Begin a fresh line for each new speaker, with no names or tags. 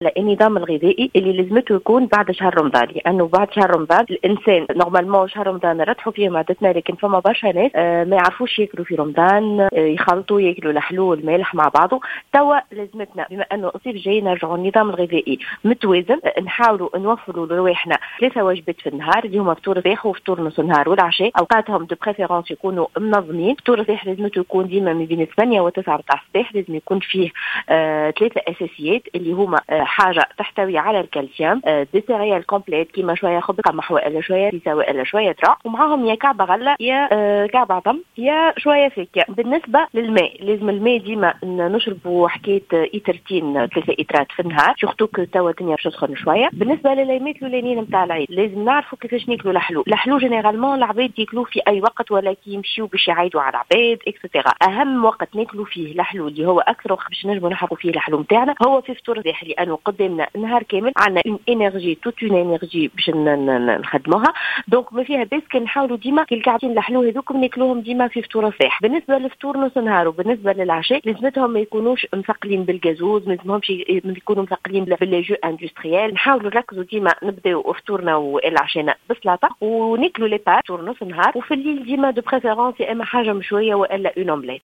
النظام الغذائي اللي لازمته يكون بعد شهر رمضان، لانه بعد شهر رمضان الانسان نورمالمون شهر رمضان نرتحوا فيه معدتنا، لكن فما برشا ناس ما يعرفوش ياكلوا في رمضان، يخلطوا ياكلوا الحلو والمالح مع بعضه. توا لازمتنا بما انه الصيف جاي نرجعوا النظام الغذائي متوازن، نحاولوا نوفروا لرواحنا 3 وجبات في النهار اللي هما فطور صباح وفطور نص نهار والعشاء، اوقاتهم دو بريفيرونس يكونوا منظمين. فطور صباح لازمته يكون ديما ما بين 8 و9 تاع الصباح، لازم يكون فيه 3 اساسيات اللي هما حاجه تحتوي على الكالسيوم، دي سيريال كومبليت كيما شويه خبز قمح والا شويه ريسه والا شويه ذره، ومعاهم يا كعبه غله يا كعبه عظم يا شويه فاكهه. بالنسبه للماء لازم الماء ديما نشربوا حكايه إترتين 3 إترات في النهار، سورتو كو توا الدنيا باش تسخن شويه. بالنسبه لليمات الاولانيين نتاع العيد لازم نعرفوا كيفاش ناكلوا الحلو جينيرالمون العباد ياكلوه في اي وقت ولا كي يمشيو باش يعيدوا على العباد اكسترا. اهم وقت ناكلوا فيه الحلو اللي هو اكثر وقت باش نجموا نحرقوا فيه الحلو نتاعنا هو في فطور الصباح، لانه قدامنا نهار كامل عندنا اون انرجي توت اون انرجي باش نخدموها. دونك ما فيها بس كان نحاولوا ديما كي الكعبين الحلو هذوك ناكلوهم ديما في فطور الصباح. بالنسبه للفطور نص نهار وبالنسبه للعشاء لازمتهم ما يكونوش مثقلين بالجازوز، ما لازمهمش يكونوا مثقلين بالجو اندستريال. نحاولوا نركزوا ديما نبداو فطورنا والعشاء بسلطه وناكلوا لي بات فطور نص نهار، وفي الليل ديما دو بريفيرونس يا اما حاجه مشويه والا اون اومليت.